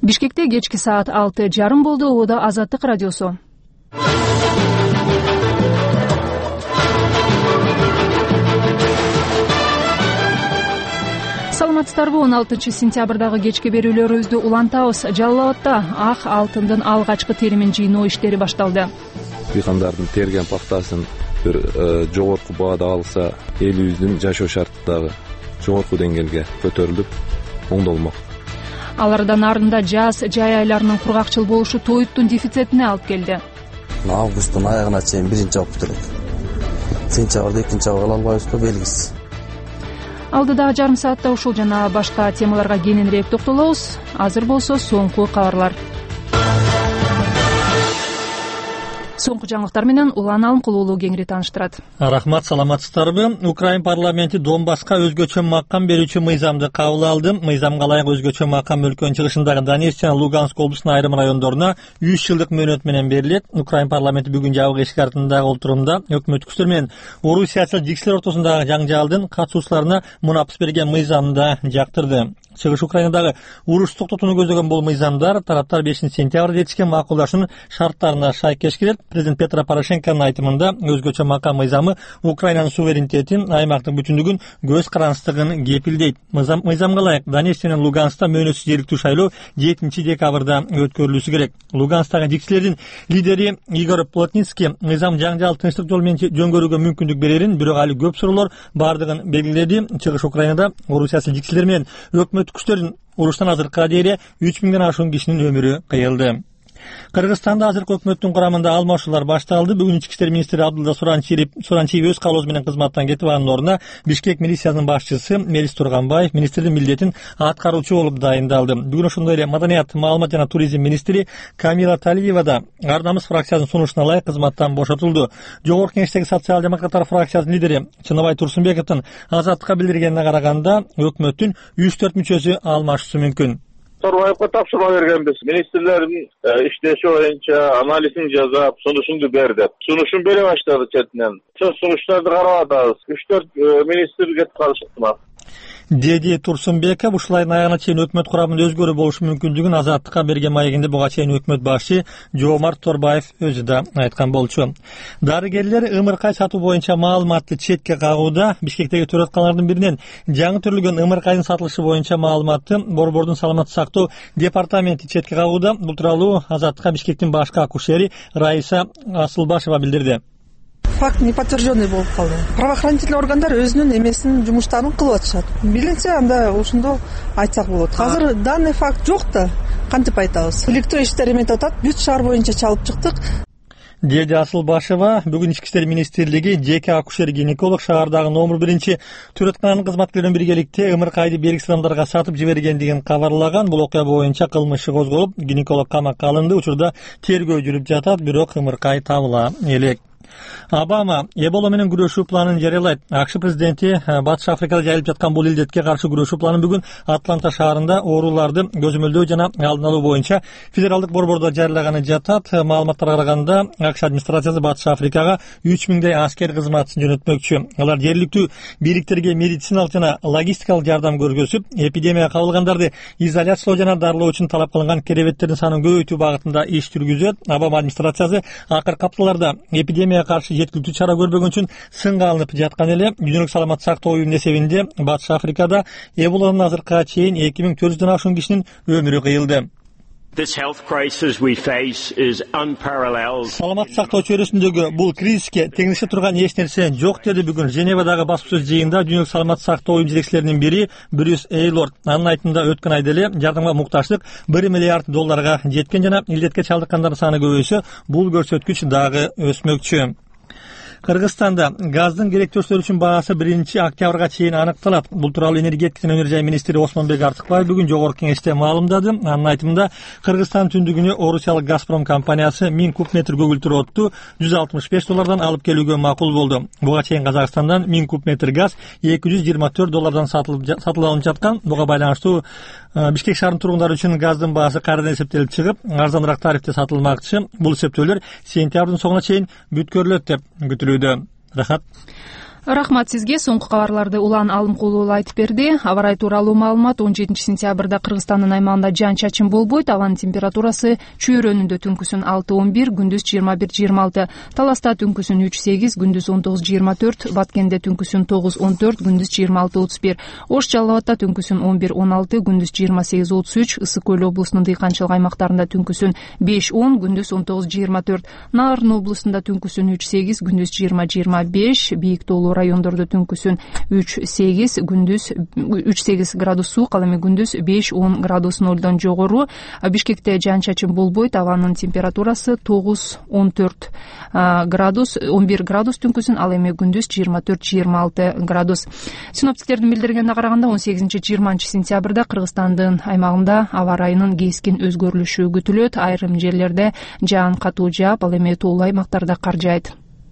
Бишкекте кечки саат 6:30 болду. Убада Азаттык радиосу. Саламатсыздарбы? 16 сентябрдагы кечки берүүлөрүбүздү улантабыз. Жалал Абадда ак алтындын алгачкы теримин жыйноо иштери башталды. Дыйкандардын терген пахтасын бир жогорку баада алса, элибиздин жашоо шарттагы жогорку деңгээлге көтөрүлүп оңдолмок. Алардан арында жаз жай айларынын кургакчыл болушу тоюттун дефицитине алып келди. Августтун аягына чейин биринчи жауап күтөлөт. Сентябрда экинчи жауап ала албайбызбы белгисиз. Алдыдагы жарым саатта ушул жана башка темаларга кененирээк токтолобуз. Азыр болсо соңку кабарлар. Соңку жаңылыктар менен Улан Алымкулуулу кеңири тааныштырат. Рахмат, саламатсыздарбы? Украин парламенти Донбасска өзгөчө макам берүүчү мыйзамды кабыл алды. Мыйзамга ылайык өзгөчө макам өлкөнүн чыгышындагы Донецк жана Луганск облусунун айрым райондоруна 3 жылдык мөөнөт менен берилет. Украин парламенти бүгүн жабык эшик артындагы олтурумда өкмөт күчтөр менен Орусиячыл жикселер ортосундагы жаңжалдын катышуучуларына мунапыс берген мыйзамды жактырды. Чыгыш Украинадагы уруш токтотууну көздөгөн бул мыйзамдар тараптар 5 сентябрда жетишкен макулдашуунун шарттарына шайкеш келет. Президент Петро Порошенконун айтымында өзгөчө макам мыйзамы Украинанын суверенитетин, аймактын бүтүндүгүн, көз карандыстыгын кепилдейт. Мыйзамга ылайык Донецк менен Луганскта мөөнөтсүз жергиликтүү шайлоо 7 декабрда өткөрүлүшү керек. Лугансктагы жикселердин лидери Игорь Плотницкий мыйзам жаңжал тынчтык жол менен жөнгөрүүгө мүмкүндүк берерин, бирок али көп суроолор бардыгын белгиледи. Чыгыш Украинада Орусиясы жикселер менен өкмөт күчтөрдүн уруштан азыркыга дейин 3000ден ашуун кишинин өмүрү кыйылды. Кыргызстанда азыркы өкмөттүн курамында алмашуулар башталды. Бүгүн ички иштер министри Абдулла Суранчиев өз каалоосу менен кызматтан кетип, анын ордуна Бишкек милициясынын башчысы Мелис Турганбаев министрдин милдетин аткаруучу болуп дайындалды. Бүгүн ошондой эле Маданият, маалымат жана туризм министри Камила Талиева да Ар намыс фракциясынын сунушуна ылайык кызматтан бошотулду. Жогорку кеңештеги социал-демократтар фракциясынын лидери Чыныбай Турсунбековдун Азаттыкка билдиргенине караганда, өкмөттүн 3-4 мүчөсү алмашуусу мүмкүн. Торбаевга тапшырма бергенбиз. Министрлердин иштеши боюнча анализин жасап, сунушунду берди. Сунушун бере баштады четинен. Сунуштарды карап атабыз. 3-4 министр кетип калышыптыр. Деди Турсунбеков ушулайдын аягына чейин өкмөт курамында өзгөрүү болушу мүмкүндүгүн Азаттыкка берген маегинде буга чейин өкмөт башчы Жоомарт Торбаев өзү да айткан болчу. Дарыгерлер ымыркай сатуу боюнча маалыматты четке кагууда. Бишкектеги төрөтканалардын биринен жаңы төрөлгөн ымыркайдын сатылышы боюнча маалыматты Борбордун саламаттык сактоо департаменти четке кагууда. Бул тууралуу Азаттыкка Бишкектин башкы акушери Раиса Асылбашева билдирди. Факт неподтвержденный болуп калды. Правоохранительный органдар өзүнүн эмесин, жумуштарын кылып атышат. Билинсе, анда ошондо айтсак болот. Азыр данный факт жок да, кантип айтабыз? Иликтөө иштери эметип атат, бүт шаар боюнча чалып чыктык. Деди Асылбашева бүгүн ички иштер министрлиги жеке акушер-гинеколог шаардагы номер 1 төрөткананын кызматкерлеринен биргеликте ымыркайды белгисиз адамдарга сатып жибергендигин кабарлаган. Бул окуя боюнча кылмыш иши козголуп, гинеколог камакка алынды. Учурда тергөө жүрүп жатат, бирок ымыркай табыла элек. Обама Эбола менен күрөшүү планын жарыялайт. АКШ президенти Батыш Африкада жайылып жаткан бул илдетке каршы күрөшүү планын бүгүн Атланта шаарында ооруларды көзөмөлдөө жана алдын алуу боюнча федералдык борбордо жарыялаганы жатат. Маалыматтарга караганда, АКШ администрациясы Батыш Африкага 3000 аскер кызматчысын жөнөтмөкчү. Алар жергиликтүү бийликтерге медициналык жана логистикалык жардам көргөзүп, эпидемия кабылгандарды изоляциялоо жана дарылоо үчүн талап кылынган керебеттердин санын көбөйтүү багытында иш жүргүзөт. Обама администрациясы акыркы апталарда эпидемия каршы жеткиликтүү чара көрбөгөн үчүн сынга алынып жаткан эле. Дүйнөлүк саламаттык сактоо уюмунун эсебинде Батыш Африкада Эболанын азыркыга чейин 2400ден ашуун кишинин өмүрү кыйылды. Саламаттык сактоо чөйрөсүндөгү бул кризиске теңдеше турган эч нерсе жок, деди бүгүн Женевадагы баспасөз жыйынында Дүйнөлүк саламаттык сактоо уюму жетекчилеринин бири Брюс Эйлорд. Анын айтымында өткөн айда эле жардамга муктаждык $1 миллиард жеткен жана илдетке чалдыккандардын саны көбөйсө, бул көрсөткүч дагы өсмөкчү. Кыргызстанда газдын керектөөчүлөр үчүн баасы 1 октябрга чейин аныкталат. Бул тууралуу энергетика жана өнөр жай министри Осмонбек Артыкбаев бүгүн жогорку кеңеште маалымдады. Анын айтымында Кыргызстан түндүгүнө Орусиялык Газпром компаниясы 1000 куб метр көгүлтүр отту $165 алып келүүгө макул болду. Буга чейин Казакстандан 1000 куб метр газ $224 сатылып алынып жаткан. Буга байланыштуу Бишкек шаарынын тургундары үчүн газдын баасы кайрадан эсептелип чыгып, арзаныраак тарифте сатылмакчы. Бул эсептөөлөр сентябрдын соңуна чейин бүткөрүлөт деп күтүлүүдө. Рахат. Рахмат сизге. Соңку кабарларды Улан Алымкулуу айтып берди. Аба ырайы тууралуу маалымат: 17-сентябрда Кыргызстандын аймагында жаан-чачын болбойт. Абанын температурасы Чөйрөнүндө түнкүсүн 6-11, күндүз 21-26, Таласта түнкүсүн 3-8, күндүз 19-24, Баткенде түнкүсүн 9-14, күндүз 26-31, Ош Жалал Абадта түнкүсүн 11-16, күндүз 28-33, Ысык Көл облусунун дыйканчылык аймактарында түнкүсүн 5-10, күндүз 19-24, Нарын облусунда түнкүсүн 3-8, күндүз 20-25, Бийик Тоолуу райондордо түнкүсүн 3-8, күндүз 3-8 градус суук, ал эми күндүз 5-10 градус нолдон жогору. Бишкекте жаан-чачын болбойт. Абанын температурасы 9-14 градус, 11 градус түнкүсүн, ал эми күндүз 24-26 градус. Синоптиктердин билдиргенине караганда 18-20 сентябрда Кыргызстандын аймагында аба ырайынын кескин өзгөрүлүшү күтүлөт. Айрым жерлерде жаан катуу жаап, ал эми тоолуу аймактарда кар жаайт.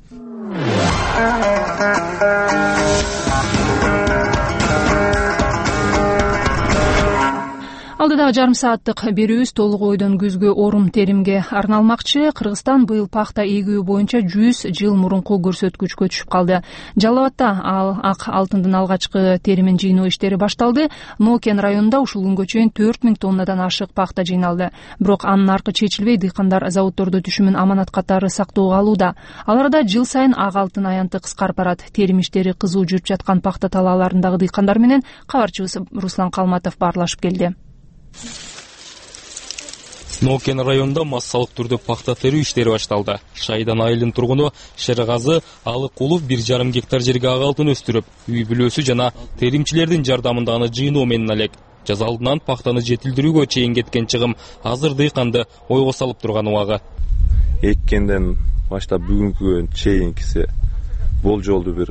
Алдыдагы жарым сааттык берүүбүз толук ойдон күзгү орун теримге арналмакчы. Кыргызстан быйыл пахта эгүү боюнча 100 жыл мурунку көрсөткүчкө түшүп калды. Жалал Абадта ак алтындын алгачкы теримин жыйноо иштери башталды. Нокен районунда ушул күнгө чейин 4000 тоннадан ашык пахта жыйналды. Бирок анын аркы чечилбей, дыйкандар заводдордо түшүмүн аманат катары сактоого алууда. Ал арада жыл сайын ак алтын аянты кыскарып барат. Терим иштери кызуу жүрүп жаткан пахта талааларындагы дыйкандар менен кабарчыбыз Руслан Калматов баарлашып келди. Нокен районунда массалык түрдө пахта терүү иштери башталды. Шайдан айылынын тургуну Шергазы Алыкулов 1,5 гектар жерге ак алтын өстүрүп, үй бүлөсү жана теримчилердин жардамында аны жыйноо менен алек. Жаз алдынан пахтаны жетилдирүүгө чейин кеткен чыгым азыр дыйканды ойго салып турган убагы. Эккенден баштап бүгүнкүгө чейинкиси болжолду бир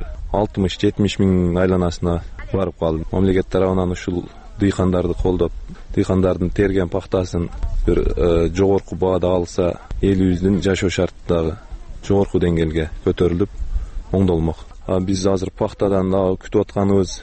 60-70 миң айланасына барып калды. Мамлекет тарабынан ушул дыйкандарды колдоп, дыйкандардын терген пахтасын бир жогорку баада алса, элибиздин жашоо шарттагы жогорку деңгээлге көтөрүлүп оңдолмок. Биз азыр пахтадан күтүп атканыбыз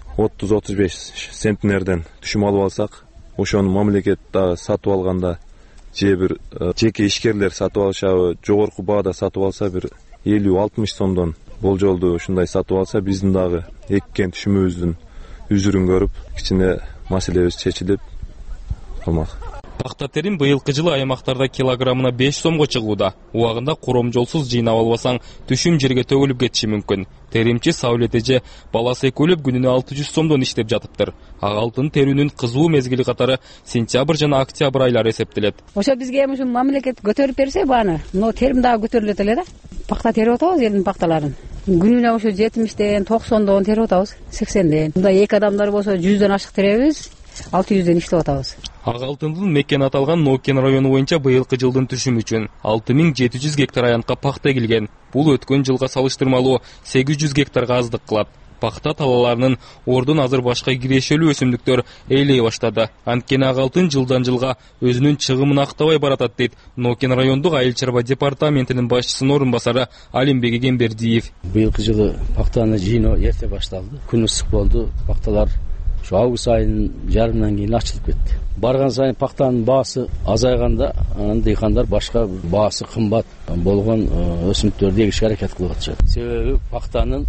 30-35 центнерден түшүм алып алсак, ошону мамлекет дагы сатып алганда же бир жеке ишкерлер сатып алышабы, жогорку баада сатып алса бир 50-60 сомдон болжолду ушундай сатып алса, биздин дагы эккен түшүмүбүздүн үзүрүн көрүп, кичине маселебиз чечилип калмак. Пахта терим быйылкы жылы аймактарда килограммына 5 сомго чыгууда. Убагында коромжолсуз жыйнап албасаң, түшүм жерге төгүлүп кетиши мүмкүн. Теримчи Саулет эже баласы экөөлөп күнүнө 600 сомдон иштеп жатыптыр. Ак алтын терүүнүн кызуу мезгили катары сентябрь жана октябрь айлары эсептелет. Ошо бизге ушу мамлекет көтөрүп берсе бааны, но терим дагы көтөрүлөт эле да. Пахта терип атабыз элдин пахталарын. Күнүнө ошо 70ден, 90дон терип атабыз, 80ден. Мындай эки адамдар болсо 100дөн ашык теребиз, 600ден иштеп атабыз. Ак алтындын мекени аталган Нокен району боюнча быйылкы жылдын түшүмү үчүн 6700 гектар аянтка пахта эгилген. Бул өткөн жылга салыштырмалуу 800 гектарга аздык кылат. Пахта талааларынын ордун азыр башка кирешелүү өсүмдүктөр ээлей баштады. Анткени ак алтын жылдан жылга өзүнүн чыгымын актабай баратат дейт Нокен райондук айыл чарба департаментинин башчысынын орун басары Алимбек Эгембердиев. Быйылкы жылы пахтаны жыйноо эрте башталды. Күн ысык болду. Пахталар şu август айынын жарымынан кийин ачылып кетти. Барган сайын пахтанын баасы азайганда, дыйкандар башка баасы кымбат болгон өсүмдүктөрдү эгишке аракет кылып атышат. Себеби пахтанын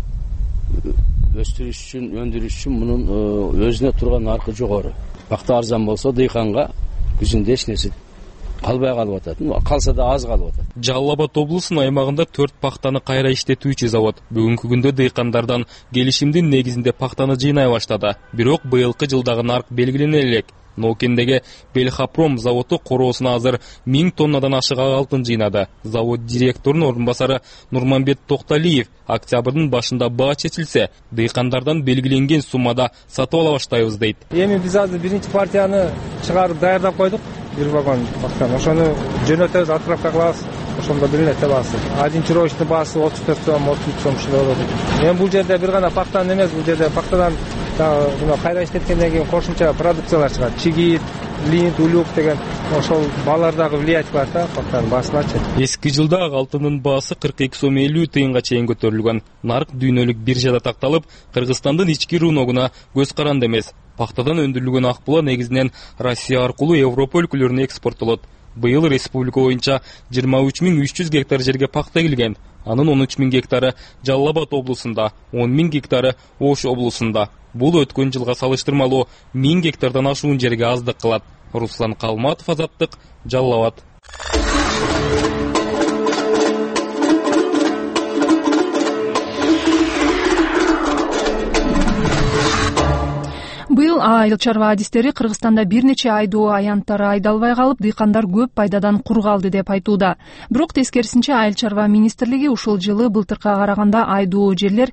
өстүрүш үчүн, өндүрүш үчүн мунун өзүнө турган наркы жогору. Пахта арзан болсо дыйканга күзүндө эч нерсе калбай калып атат. Калса да аз калып атат. Жалал Абад облусунун аймагында 4 пахтаны кайра иштетүүчү завод бүгүнкү күндө дыйкандардан келишимдин негизинде пахтаны жыйнай баштады. Бирок быйылкы жылдагы нарк белгилене элек. Нокендеги Белхапром заводу короосуна азыр 1000 тоннадан ашык ак алтын жыйнады. Завод директорунун орун басары Нурманбет Токталиев октябрдын башында баа чечилсе, дыйкандардан белгиленген суммада сатып ала баштайбыз дейт. Эми биз азыр биринчи партияны чыгарып даярдап койдук. Бир вагон пахтаны. Ошону жөнөтөбүз, отправка кылабыз. Ошондо билинет баасы. Один чуровичтин баасы 34 сом, 33 сом ушундай болот. Эми бул жерде бир гана пахтан эмес, бул жерде пахтадан кайра иштеткенден кийин кошумча продукциялар чыгат. Чигит, линт, улук деген ошол баалардагы влиять бар да, пахтанын баасыначы. Эски жылда ак алтындын баасы 42 сом 50 тыйынга чейин көтөрүлгөн. Нарк дүйнөлүк биржада такталып, Кыргызстандын ички рыногуна көз каранды эмес. Пахтадан өндүрүлгөн ак була негизинен Россия аркылуу Европа өлкөлөрүнө экспорттолот. Быйыл республика боюнча 23300 гектар жерге пахта эгилген. Анын 13.000 гектары Жалал Абад облусунда, 10.000 гектары Ош облусунда. Бул өткөн жылга салыштырмалуу 1000 гектардан ашуун жерге аздык кылат. Руслан Калматов, Азаттык, Жалал Абад. Быйыл айыл чарба адистери Кыргызстанда бир нече айдоо аянттары айдалбай калып, дыйкандар көп пайдадан кур калды деп айтууда. Бирок тескерисинче айыл чарба министрлиги ушул жылы былтыркыга караганда айдоо жерлер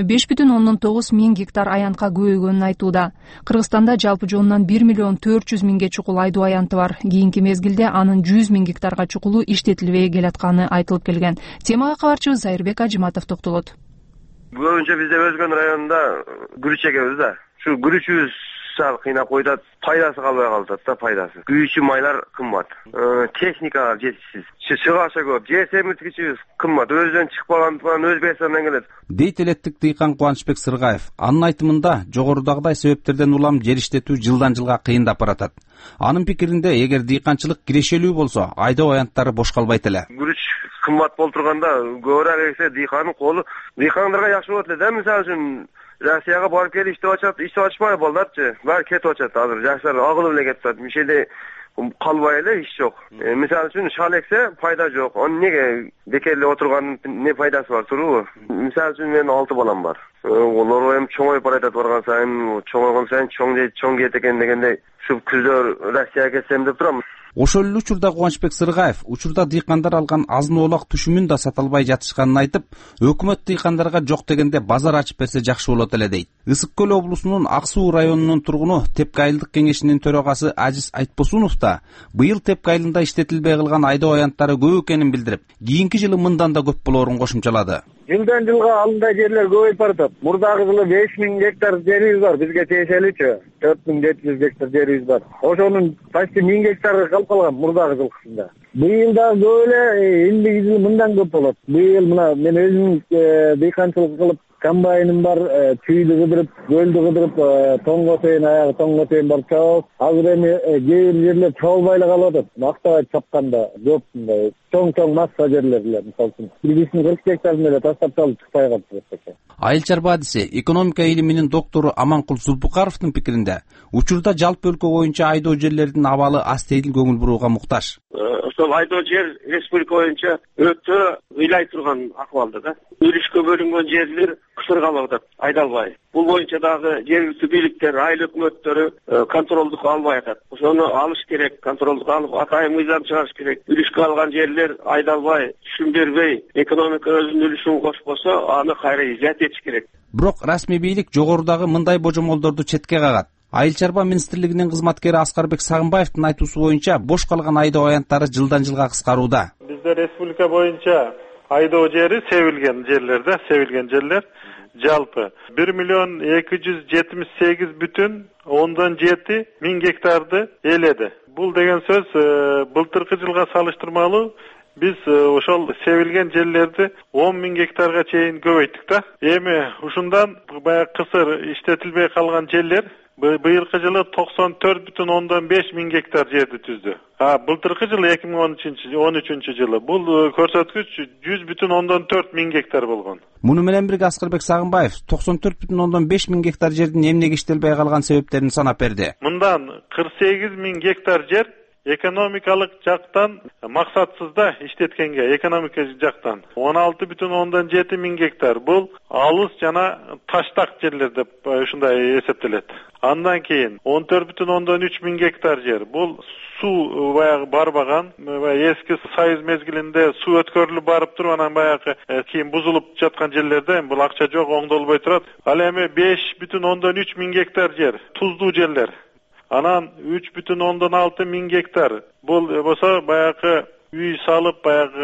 5,9 миң гектар аянтка көбөйгөнүн айтууда. Кыргызстанда жалпы жонунан 1,4 миллионге чукул айдоо аянты бар. Кийинки мезгилде анын 100 миң гектарга чукулу иштетилбей келатканы айтылып келген. Темага кабарчыбыз Зайырбек Ажиматов токтолот. Көбүнчө бизде Өзгөн районунда күрүч эгебиз да. Şu gürüçüz sal kıynap koydat, paydası kalbay kaldat da paydası. Güyüşü maylar kımmat. Teknika jetsiz. Çıgaşa köp. JSM ütküçüz kımmat. Özden çıkpagan falan Özbekistandan gelet. Дейт элеттик дыйкан Кубанычбек Сыргаев. Анын айтымында жогорудагыдай себептерден улам жер иштетүү жылдан жылга кыйындап баратат. Анын пикиринде, эгер дыйканчылык кирешелүү болсо, айдоо аянттары бош калбайт эле. Гүрүч кымбат болуп турганда, көбүрөөк эксе дыйкандын колу дыйкандарга жакшы болот эле да. Мисалы үчүн Россияга барып келип иштеп ачпай болдатчы. Баары кетип ачат азыр. Жаштар агылып эле кетип атат. Мишеде калбай эле иш жок. Мисалы үчүн шал эксе пайда жок. Оны неге бекер эле отурганын не пайдасы бар турбу? Мисалы үчүн менин 6 балам бар. Олар эми чоңоюп баратат, барган сайын чоңойгон сайын чоң кет экен дегенде ушу күздөр Россияга кетсем деп турам. Ошол эле учурда Кубанычбек Сыргаев учурда дыйкандар алган азын-оолак түшүмүн да сата албай жатышканын айтып, өкмөт дыйкандарга жок дегенде базар ачып берсе жакшы болот эле дейт. Ысык көл облусунун Ак Суу районунун тургуну Тепке айылдык кеңешинин төрагасы Ажиз Айтбосунов да быйыл Тепке айылында иштетилбей калган айдоо аянттары көп экенин билдирип, кийинки жылы мындан да көп болоорун кошумчалады. Жылдан жылга алындай жерлер көбөйүп баратат. Мурдагы жылы 5000 гектар жерибиз бар, бизге тиешелүүчү 4700 гектар жерибиз бар. Ошонун почти 1000 гектары калып калган мурдагы жылкысында. Быйыл да көп эле, эндиги жылы мындан көп болот. Быйыл мына мен өзүм дыйканчылык кылып комбайным бар, түйдү кыдырып, көлдү кыдырып, тоңго чейин аягы тоңго чейин барып чабып, азыр эми кээ бир жерлер чабылбай эле калып атат. Мактабай чапканда көп мындай чоң масса жерлер эле, мисалы үчүн 40 гектарын эле таштап салып чыкпай калып. Айыл чарба адиси, экономика илиминин доктору Аманкул Зулпукаровдун пикиринде, учурда жалпы өлкө боюнча айдоо жерлердин абалы астейдил көңүл бурууга муктаж. Ошол айдоо жер республика боюнча өтө ыйлай турган акыбалда да. Үлүшкө бөлүнгөн жерлер кысыр калып атат, айдалбай. Бул боюнча дагы жергиликтүү бийликтер, айыл өкмөттөрү контролдук албай атат. Ошону алыш керек, контролдук алып, атайын мыйзам чыгарыш керек. Үлүшкө алган жерлер айдалбай, түшүм бербей, экономика өзүнүн үлүшүн кошпосо, аны кайра изят этиш керек. Бирок расмий бийлик жогорудагы мындай божомолдорду четке кагат. Айыл чарба министрлигинин кызматкери Аскарбек Сагынбаевдин айтуусу боюнча бош калган айдоо аянттары жылдан жылга кыскарууда. Бизде республика боюнча айдоо жери себилген жерлер жалпы 1,278,7 миң гектарды ээледи. Бул деген сөз былтыркы жылга салыштырмалуу биз ошол себилген жерлерди 10 миң гектарга чейин көбөйттүк да. Эми ушундан баягы кысыр иштетилбей калган жерлер быйылкы жылы 94,5 миң гектар жерди түздү. Былтыркы жылы 2013 жылы бул көрсөткүч 100,4 миң гектар болгон. Муну менен бирге Аскарбек Сагынбаев 94,5 миң гектар жердин эмнеге иштелбей калган себептерин санап берди. Мындан 48 миң гектар жер экономикалык жактан максатсызда иштеткенге, экономика жактан 16,7 миң гектар бул алыс жана таштак жерлер деп ушундай эсептелет. Андан кийин 14,3 миң гектар жер бул суу баягы барбаган, эски союз мезгилинде суу өткөрүлүп барып туруп анан баягы кийин бузулуп жаткан жерлерде бул акча жок, оңдолбой турат. Ал эми 5,3 миң гектар жер туздуу жерлер. Анан 3,6 миң гектар бул болсо баягы үй салып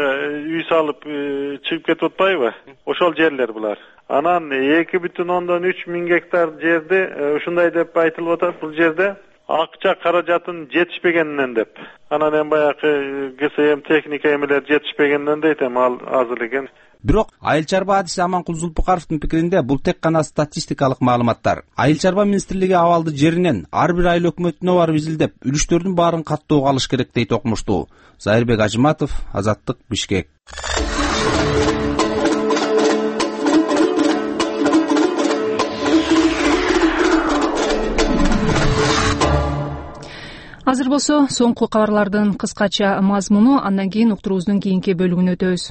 чыгып кетип атпайбы? Ошол жерлер булар. Анан 2,3 миң гектар жерди ушундай деп айтылып атат, бул жерде акча каражатын жетишпегенинен деп. Анан эми баягы ГСМ техника эмелер жетишпегенинен дейт, эми ал азыр экен. Бирок айыл чарба адиси Аманкул Зулпукаровдун пикиринде бул тек гана статистикалык маалыматтар. Айыл чарба министрлиги абалды жеринен ар бир айыл өкмөтүнө барып изилдеп, үлүштөрдүн баарын каттоого алыш керек дейт окумуштуу. Зайырбек Ажиматов, Азаттык, Бишкек. Азыр болсо соңку кабарлардын кыскача мазмуну, андан кийин уктуруубуздун кийинки бөлүгүнө өтөбүз.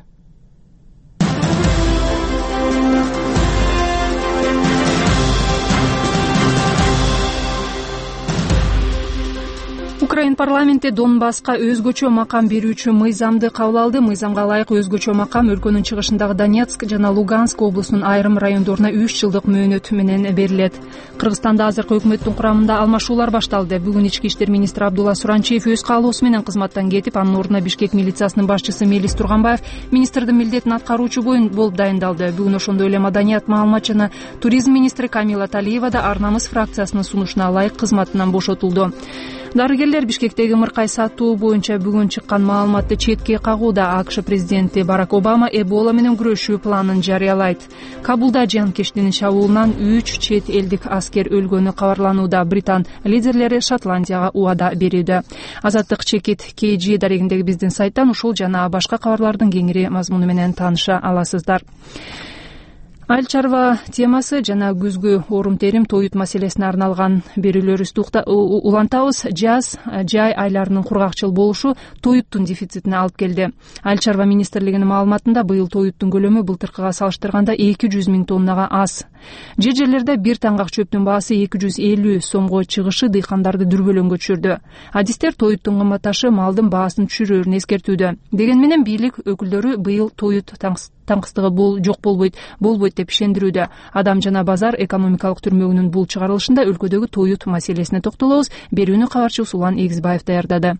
Украин парламенти Донбасска өзгөчө макам берүүчү мыйзамды кабыл алды. Мыйзамга ылайык өзгөчө макам өлкөнүн чыгышындагы Донецк жана Луганск облусунун айрым райондоруна 3 жылдык мөөнөт менен берилет. Кыргызстанда азыркы өкмөттүн курамында алмашуулар башталды. Бүгүн ички иштер министри Абдулла Суранчиев өз каалоосу менен кызматтан кетип, анын ордуна Бишкек милициясынын башчысы Мелис Турганбаев министрдин милдетин аткаруучу болуп дайындалды. Бүгүн ошондой эле Маданият, маалымат жана туризм министри Камила Талиева да Ар намыс фракциясынын сунушуна ылайык кызматынан бошотулду. Дарыгерлер Бишкектеги ымыркай сатуу боюнча бүгүн чыккан маалыматты четке кагууда. АКШ президенти Барак Обама Эбола менен күрөшүү планын жарыялайт. Кабулда жанкечтин чабуулунан 3 чет элдик аскер өлгөнү кабарланууда. Британ лидерлери Шотландияга убада берүүдө. Азаттык чекит KG дарегиндеги биздин сайттан ушул жана башка кабарлардын кеңири мазмуну менен тааныша аласыздар. Айыл чарба темасы жана күзгү орум терим тоют маселесине арналган берүүлөрүбүздү улантабыз. Жаз, жай айларынын кургакчыл болушу тоюттун дефицитине алып келди. Айыл чарба министрлигинин маалыматында быйыл тоюттун көлөмү былтыркыга салыштырганда 200 миң тоннага аз. Жерлерде бир таңгак чөптүн баасы 250 сомго чыгышы дыйкандарды дүрбөлөңгө түшүрдү. Адистер тоюттун кымбатташы малдын баасын түшүрөөрүн эскертүүдө. Деген менен бийлик өкүлдөрү быйыл тоют таңкыстыгы жок болбойт деп ишендирүүдө. Адам жана базар экономикалык түрмөгүнүн бул чыгарылышында өлкөдөгү тоют маселесине токтолобуз. Берүүнү кабарчыбыз Улан Эгизбаев даярдады.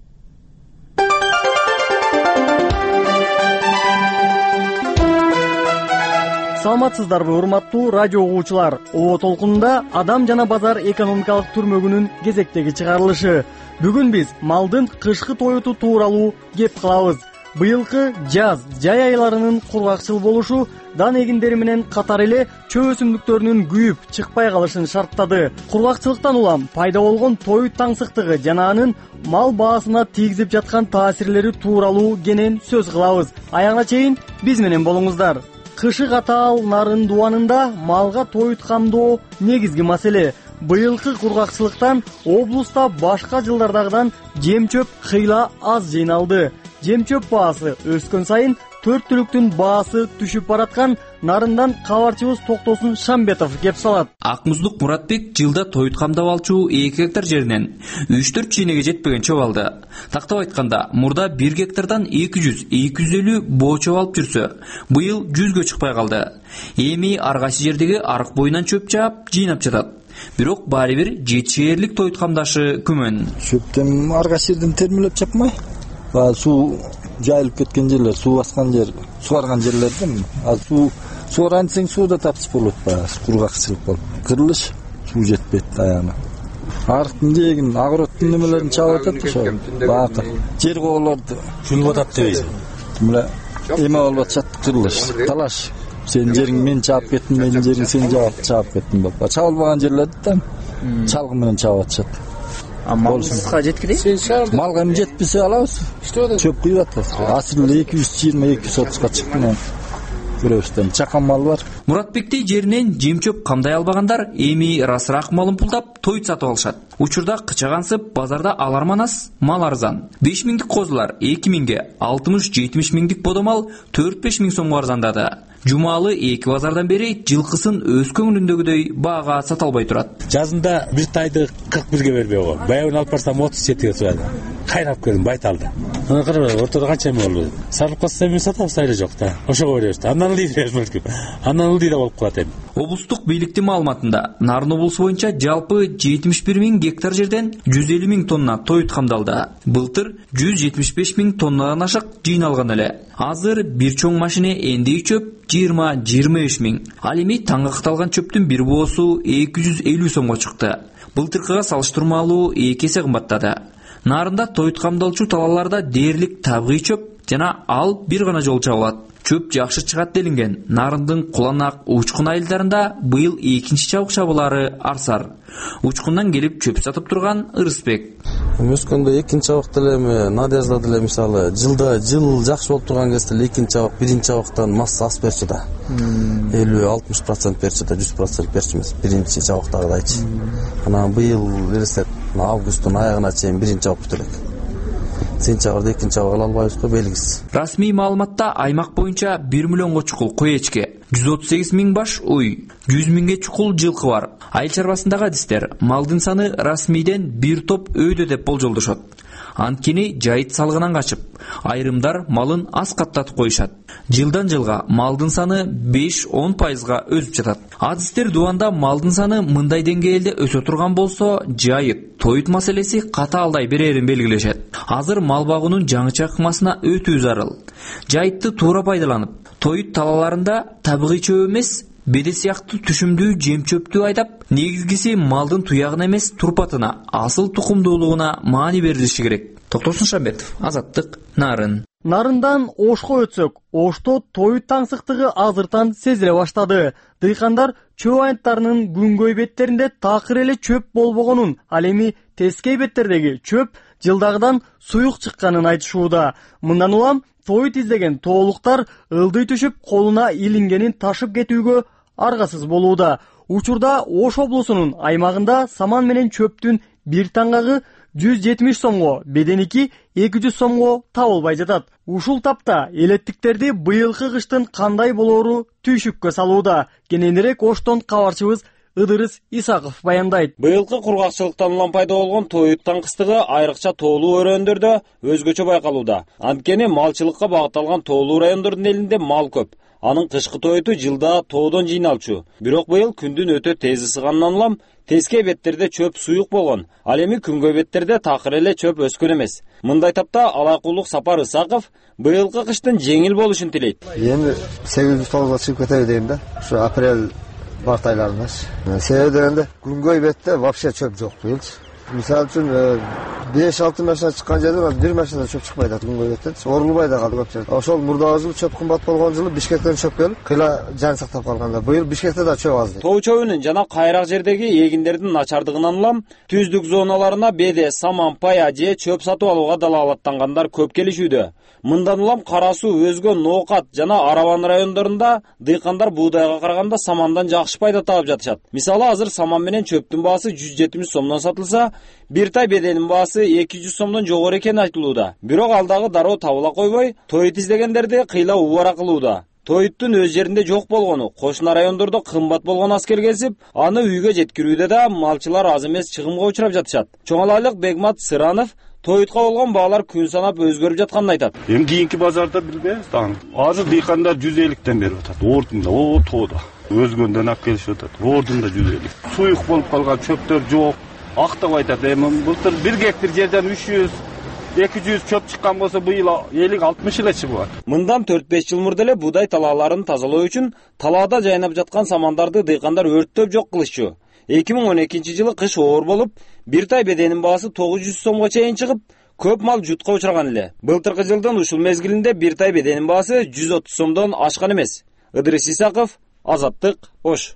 Саламатсыздарбы, урматтуу радио угуучулар. О толкунунда Адам жана базар экономикалык түрмөгүнүн кезектеги чыгарылышы. Бүгүн биз малдын кышкы тоюту тууралуу кеп кылабыз. Быйылкы жаз, жай айларынын кургакчыл болушу дан эгиндери менен катар эле чөп өсүмдүктөрүнүн күйүп чыкпай калышын шарттады. Кургакчылыктан улам пайда болгон тоют таңсыктыгы жана анын мал баасына тийгизип жаткан таасирлери тууралуу кенен сөз кылабыз. Аягына чейин биз менен болуңуздар. Кышы катаал нарын дубанында малга тоют камдоо негизги маселе. Быйылкы кургакчылыктан облуста башка жылдардагыдан жем-чөп кыйла аз жыйналды. Жем-чөп баасы өскөн сайын 4 түлүктүн баасы түшүп бараткан нарындан кабарчыбыз Токтосун Шамбетов кеп салат. Акмуздук Муратбек жылда тоют камдап алчу 2 гектар жеринен 3-4 чийнеге жетпеген чөп алды. Тактап айтканда, мурда 1 гектардан 200-250 боо чөп алып жүрсө, быйыл 100гө чыкпай калды. Эми ар кайсы жердеги арык боюнан чөп жаап, жыйнап жатат. Бирок баары бир жетишээрлик тоют камдашы күмөн. Чөптөн ар кайсы жерден термелеп чапмай. Суу жайылып кеткен жерлер, суу баскан жер, суарган жерлерден суу суарансаң сууда тапчы болот баягы, кургакчылык болуп. Кырылыш суу жетпейт аягына. Арыктын жегин, огородтун немелерин чабып атат ошо. Баакы жер коолорду чулуп атат дейсиз. Мына эме болуп атат, кырылыш, талаш. Сен жериң мен чаап кеттим, менин жериң сен чаап кеттиң деп. Чабылбаган жерлерди чалгы менен чабып атышат. Малга жеткири? Малга жетпесе алабыз. Чөп күйүп атабыз. Асырылы 220-230га чыкты. Көрөбүздөн чакан мал бар. Муратбектей жеринен жем-чөп камдай албагандар эми расыраак малын пулдап тоют сатып алышат. Учурда кычагансып базарда аларман аз, мал арзан. 5 миңдик козулар 2 миңге, 60-70 миңдик бодомал 4-5 миң сомго арзандады. Жумалы 2 базардан бери жылкысын өз көңүлүндөгүдөй баага сата албай турат. Жазында бир тайды 41ге бербей койгон. Баягын алып барсам 37ге сатады. Кайнап келдим байталды. Аны карабай, ортодо канча эме болду? Сарылып калса эми сатабыз, айры жок да. Ошого беребиз. Андан ылдый мүмкүн. Андан ылдый да болуп калат эми. Облустук бийликтин маалыматында Нарын облусу боюнча жалпы 71 миң гектар жерден 150 миң тонна тоют камдалды. Былтыр 175 миң тоннадан ашык жыйналган эле. Азыр бир чоң машине эндей чөп 20-25 миң. Ал эми таңгакталган чөптүн бир боосу 250 сомго чыкты. Былтыркыга салыштырмалуу 2 эсе кымбаттады. Нарында тоют камдалчу талааларда дээрлик табигый чөп жана ал бир гана жолу чабылат. Чөп жакшы чыгат делинген. Нарындын Куланак, Учкун айылдарында быйыл экинчи чабык чабуулары арсар. Учкундан келип чөп сатып турган Ырысбек. Өскөндө экинчи чабык деле Надежда деле мисалы жыл жакшы болуп турган кезде экинчи чабык биринчи чабыктан масса аз берчи да. 50-60% берчи да, 100% берчи эмес. Биринчи чабыктагыдайчы. Анан быйыл элестет Августтун аягына чейин биринчи абак бүтө элек. Сентябрда экинчи абак ала албайбызбы белгисиз. Расмий маалыматта аймак боюнча 1 миллионго чукул кой эчке, 138 миң баш уй, 100 миңге чукул жылкы бар. Айыл чарбасындагы адистер малдын саны расмийден бир топ өйдө деп болжолдошот. Анткени жайыт салгынан качып, айрымдар малын аз каттатып коюшат. Жылдан жылга малдын саны 5-10% өсүп жатат. Адистер дубанда малдын саны мындай деңгээлде өсө турган болсо, жайыт, тоют маселеси катаалдай берерин белгилешет. Азыр мал багуунун жаңы чакырмасына өтүү зарыл. Жайытты туура пайдаланып, тоют талаларында табигый чөп эмес, беде сыяктуу түшүмдүү жем-чөптү айдап, негизгиси малдын туягына эмес, турпатына, асыл тукумдуулугуна маани берилиши керек. Токтосун Шамбетов, Азаттык, Нарын. Нарындан Ошко өтсөк, Ошто тоют таңсыктыгы азыртан сезиле баштады. Дыйкандар чөп айыттарынын күнгөй беттеринде такыр эле чөп болбогонун, ал эми тескей беттердеги чөп жылдагыдан суюк чыкканын айтышууда. Мындан улам тоют издеген тоолуктар ылдый түшүп, колуна илингенин ташып кетүүгө аргасыз болууда. Учурда Ош облусунун аймагында саман менен чөптүн бир таңгагы 170 сомго, беденики 200 сомго табылбай жатат. Ушул тапта элеттиктерди быйылкы кыштын кандай болоору түйшүккө салууда. Кененирээк Оштон кабарчыбыз Ыдырыс Исаков баяндайт. Быйылкы кургакчылыктан улам пайда болгон тоют таңкыстыгы айрыкча тоолуу өрөөндөрдө өзгөчө байкалууда. Анткени малчылыкка багытталган тоолуу райондордун элинде мал көп. Анын кышкы тоюту жылда тоодон жыйналчу. Бирок быйыл күндүн өтө тез ысыганынан улам тескей беттерде чөп суюк болгон. Ал эми күнгөй беттерде такыр эле чөп өскөн эмес. Мындай тапта Алайкулук Сапар Исаков быйылкы кыштын жеңил болушун тилейт. Эми 8-9 чыгып кетеби дейм да. Ушу апрель март айларында. Себеби дегенде күнгөй бетте вообще чөп жок быйылчы. Мисалы үчүн 5-6 машина чыккан жерден 1 машина чөп чыкпай да күнгөй беттен. Орулбай да калды көп жерде. Ошол мурдагы жылы чөп кымбат болгон жылы Бишкектен чөп келип, кыйла жан сактап калганда. Быйыл Бишкекте да чөп аз. Тоо чөбүнүн жана кайрак жердеги эгиндердин начардыгынан улам түздүк зоналарына беде, саман, пая же чөп сатып алууга далаалаттангандар көп келишүүдө. Мындан улам Кара суу, өзгө Ноокат жана Арабан райондорунда дыйкандар буудайга караганда самандан жакшы пайда таап жатышат. Мисалы азыр саман менен чөптүн баасы 170 сомдон сатылса, бир тай беденин баасы 200 сомдон жогору экени айтылууда. Бирок алдагы дароо табыла койбой, тоют издегендерди кыйла убара кылууда. Тоюттун өз жеринде жок болгону, кошуна райондордо кымбат болгон аз келгесип, аны үйгө жеткирүүдө да малчылар аз эмес чыгымга учурап жатышат. Чоңалайлык Бегмат Сыранов тоютка болгон баалар күн санап өзгөрүп жатканын айтат. Эми кийинки базарда билбейбиз да. Азыр дыйкандар 150тен берип атат. Ордунда, тоодо. Өзгөндөн алып келишип атат. Ордунда 150. Суюк болуп калган чөптөр жок. Актап айтат. Эми былтыр 1 гектар жерден 300-200 чөп чыккан болсо быйыл 50-60 эле чыгат. Мындан 4-5 жыл мурда эле буудай талааларын тазалоо үчүн талаада жайнап жаткан самандарды дыйкандар өрттөп жок кылышчу. 2012 жылы кыш оор болуп, бир тай беденин баасы 900 сомго чейин чыгып, көп мал жутка учурган эле. Былтыркы жылдын ушул мезгилинде бир тай беденин баасы 130 сомдон ашкан эмес. Ыдырыс Исаков, Азаттык, Ош.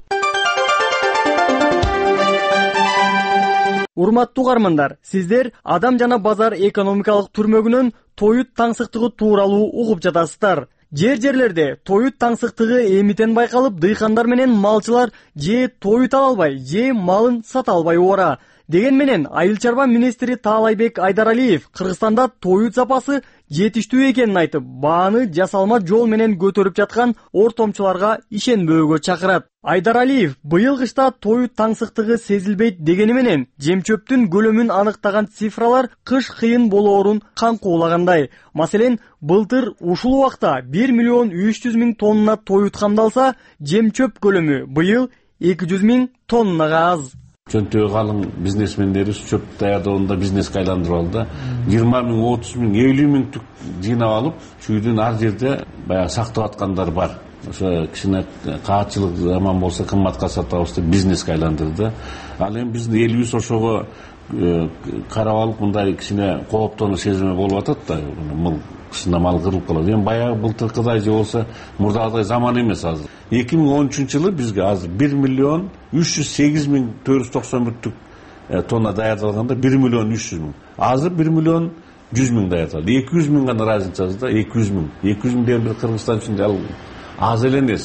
Урматтуу угармандар, сиздер Адам жана базар экономикалык түрмөгүнүн тоют таңсыктыгы тууралуу угуп жатасыздар. Жерлерде тоют таңсыктыгы эмитен байкалып, дыйкандар менен малчылар же тоют ала албай, же малын сата албай убара. Деген менен Айыл чарба министри Таалайбек Айдаралиев Кыргызстанда тоют запасы жетиштүү экенин айтып, бааны жасалма жол менен көтөрүп жаткан ортомчуларга ишенбөөгө чакырат. Айдаралиев быйыл кышта тоют таңсыктыгы сезилбейт дегени менен жем-чөптүн көлөмүн аныктаган цифралар кыш кыйын болоорун каңкуулагандай. Маселен, былтыр ушул убакта 1,3 миллион тонна тоют камдалса, жем-чөп көлөмү быйыл 200 000 тоннага аз. Чөнтөөгө калың бизнесмендери чөп даярдоонда бизнеске айландырып алды. 20 000, 30 000, 50 000 түк жыйнап алып, чүйдүн ар жерде баягы сактап аткандар бар. Ошо кичине каатчылык заман болсо кымбатка сатабыз деп бизнеске айландырды. Ал эми биздин элибиз ошого карап алып мындай кичине кооптонуу сезими болуп атат да. Кышында мал кырылып калат. Эми баягы былтыркыдай же болсо мурдагыдай заман эмес азыр. 2013-жылы бизге азыр 1,308,491 түк тонна даярдалганда 1,3 миллион. Азыр 1,1 миллион даярдалды. 200 000 гана разницасы да, 200 000. 200 000 деген бир Кыргызстан үчүн ал аз эле нерсе.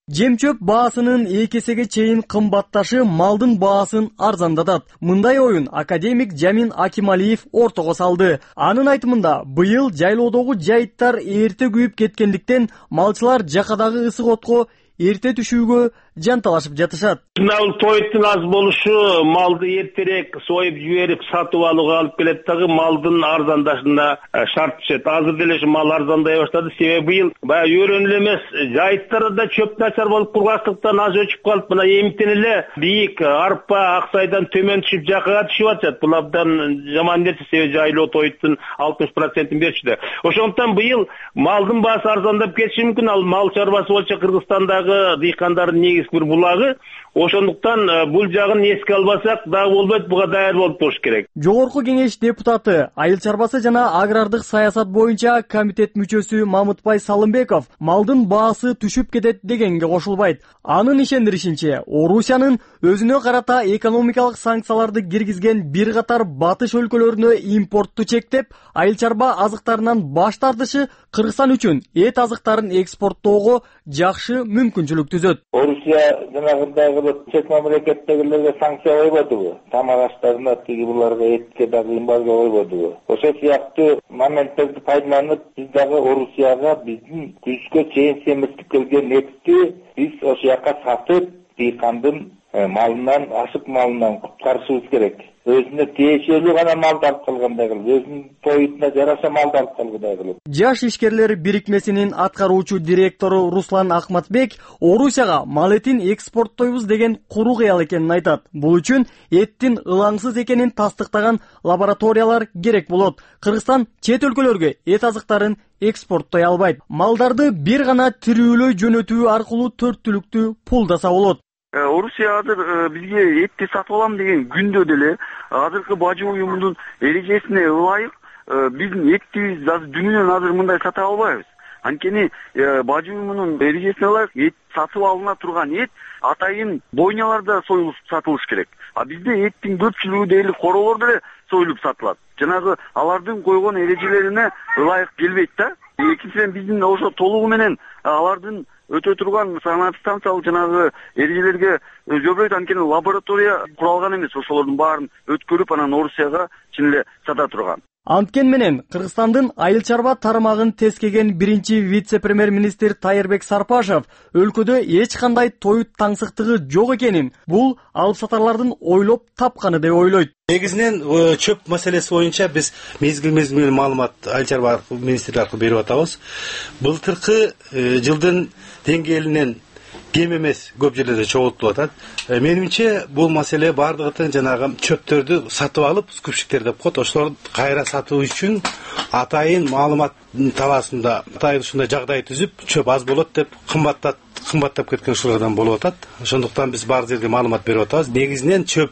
Жем чөп баасынын 2 эсеге чейин кымбатташы малдын баасын арзандатат. Мындай оюн академик Жамин Акималиев ортого салды. Анын айтымында, быйыл жайлоодогу жайыттар эрте күйүп кеткендиктен малчылар жакадагы ысык отко эрте түшүүгө жанталашып жатышат. Тоюттун аз болушу малды эртерээк союп жиберип сатып алууга алып келет дагы малдын арзандашына шарт түшөт. Азыр деле мал арзандай баштады, себеби быйыл баягы үйрөнүлө эмес жайыттарда чөп начар болуп кургактыктан аз өчүп калып, мына эмиктен эле бийик арпа аксайдан төмөн түшүп жакага түшүп атышат. Бул абдан жаман нерсе, себеби жайлоо тоюттун 60%-ын берчүдө. Ошондуктан быйыл малдын баасы арзандап кетиши мүмкүн. Ал мал чарбасы боюнча Кыргызстандагы дыйкандардын негизги бир булагы. Ошондуктан бул жагын эске албасак дагы болбойт, буга даяр болуп туруш керек. Жогорку кеңеш депутаты, айыл чарбасы жана агрардык саясат боюнча комитет мүчөсү Мамытбай Салымбеков малдын баасы түшүп кетет дегенге кошулбайт. Анын ишендиришинче, Орусиянын өзүнө карата экономикалык санкцияларды киргизген бир катар батыш өлкөлөрүнө импортту чектеп, айыл чарба азыктарынан баш тартышы Кыргызстан үчүн эт азыктарын экспорттоого жакшы мүмкүнчүлүк түзөт. Орусия жанагындай чет мамлекеттегилерге санкция койбодубу? Тамак аштарына тиги буларга этке дагы эмбарго койбодубу? Ошол сыяктуу моменттерди пайдаланып, биз дагы Орусияга биздин күзгө чейин семиртип келген этти биз ошол жака сатып, дыйкандын малынан, ашык малынан куткарышыбыз керек. Өзүнө тиешелүү гана малды алып калгандай кылып, өзүнүн тоютуна жараша малды алып калгандай кылып. Жаш ишкерлер бирикмесинин аткаруучу директору Руслан Ахматбек Орусияга мал этин экспорттойбуз деген куру кыял экенин айтат. Бул үчүн эттин ылаңсыз экенин тастыктаган лабораториялар керек болот. Кыргызстан чет өлкөлөргө эт азыктарын экспорттой албайт. Малдарды бир гана тирүүлөй жөнөтүү аркылуу төрттүлүктүү пулдаса болот. Орусия азыр бизге этти сатып алам деген күндө деле азыркы бажы уюмунун эрежесине ылайык биздин эттибиз азыр дүнүнөн азыр мындай сата албайбыз. Анткени бажы уюмунун эрежесине ылайык эт сатып алына турган эт атайын бойняларда союлуп сатылыш керек. А бизде эттин көпчүлүгү дээрлик короолор деле союлуп сатылат. Жанагы алардын койгон эрежелерине ылайык келбейт да. Экинчиден биздин ошо толугу менен алардын өтө турган санстанциялык жанагы эрежелерге жөбөйт. Анткени лаборатория куралган эмес, ошолордун баарын өткөрүп анан Орусияга чын эле сата турган. Анткен менен Кыргызстандын айыл чарба тармагын тескеген биринчи вице-премьер-министр Тайырбек Сарпашев өлкөдө эч кандай тоют таңсыктыгы жок экенин, бул алып сатарлардын ойлоп тапканы деп ойлойт. Негизинен чөп маселеси боюнча биз мезгил маалымат айыл чарба министрлиги аркылуу берип атабыз. Былтыркы жылдын деңгээлинен кем эмес көп жерлерде чогултулуп атат. Менимче бул маселе бардыгы жанагы чөптөрдү сатып алып, скупщиктер деп коет, ошолорду кайра сатуу үчүн атайын маалымат талаасында атайын ушундай жагдай түзүп, чөп аз болот деп кымбаттап кеткен ушулардан болуп атат. Ошондуктан биз бар жерге маалымат берип атабыз. Негизинен чөп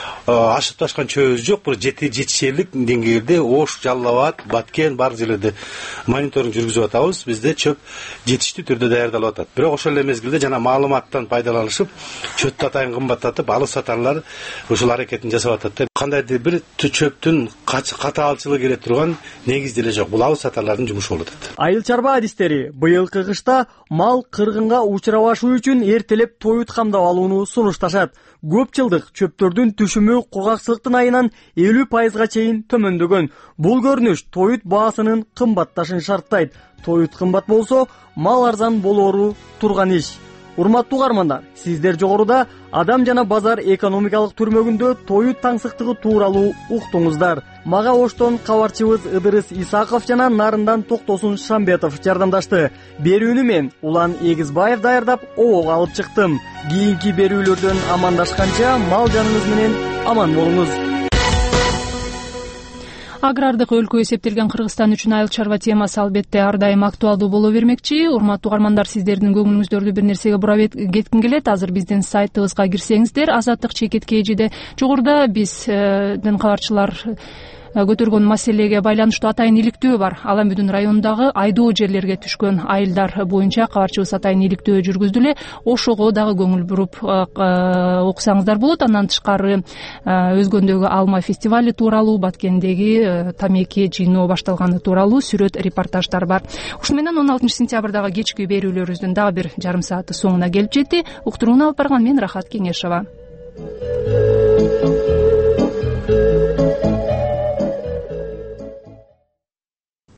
ашып ташкан чөбүбүз жок, бир жетишерлик деңгээлде Ош, Жалал Абад, Баткен бар жерлерде мониторинг жүргүзүп атабыз. Бизде чөп жетиштүү түрдө даярдалып атат. Бирок ошол эле мезгилде жана маалыматтан пайдаланышып, чөптү атайын кымбаттатып, алып сатарлар ушул аракетин жасап атат. Кандайдыр бир чөптүн катаалчылыгы келе турган негиз деле жок. Бул алып сатарлардын жумушу болуп атат. Айыл чарба адистери быйылкы кышта мал кыргынга учурабашуу үчүн эртелеп тоют камдап алууну сунушташат. Көп жылдык чөптөрдүн түшүмү кургакчылыктын айынан 50%га чейин төмөндөгөн. Бул көрүнүш тоют баасынын кымбатташын шарттайт. Тоют кымбат болсо, мал арзан болоору турган иш. Урматтуу угармандар, сиздер жогоруда адам жана базар экономикалык түрмөгүндө тоют таңсыктыгы тууралуу уктуңуздар. Мага Оштон кабарчыбыз Ыдырыс Исаков жана Нарындан Токтосун Шамбетов жардамдашты. Берүүнү мен Улан Эгизбаев даярдап, обого алып чыктым. Кийинки берүүлөрдөн амандашканча мал жаныңыз менен аман болуңуз. Агрардык өлкө эсептелген Кыргызстан үчүн айыл чарба темасы албетте ар дайым актуалдуу боло бермекчи. Урматтуу угармандар, сиздердин көңүлүңүздөрдү бир нерсеге бура кетким келет. Азыр биздин сайтыбызга кирсеңиздер, Азаттык чекит KG'де жогоруда биздин кабарчылар көтөргөн маселеге байланыштуу атайын иликтөө бар. Ала Мүдүн районундагы айдоо жерлерге түшкөн айылдар боюнча кабарчыбыз атайын иликтөө жүргүздү эле. Ошого дагы көңүл буруп окусаңыздар болот. Андан тышкары Өзгөндөгү алма фестивали тууралуу, Баткендеги тамеки жыйноо башталганы тууралуу сүрөт репортаждар бар. Ушуну менен 16 сентябрдагы кечки берүүлөрүбүздүн дагы бир жарым сааты соңуна келип жетти. Уктурууну алып барган мен Рахат Кеңешова.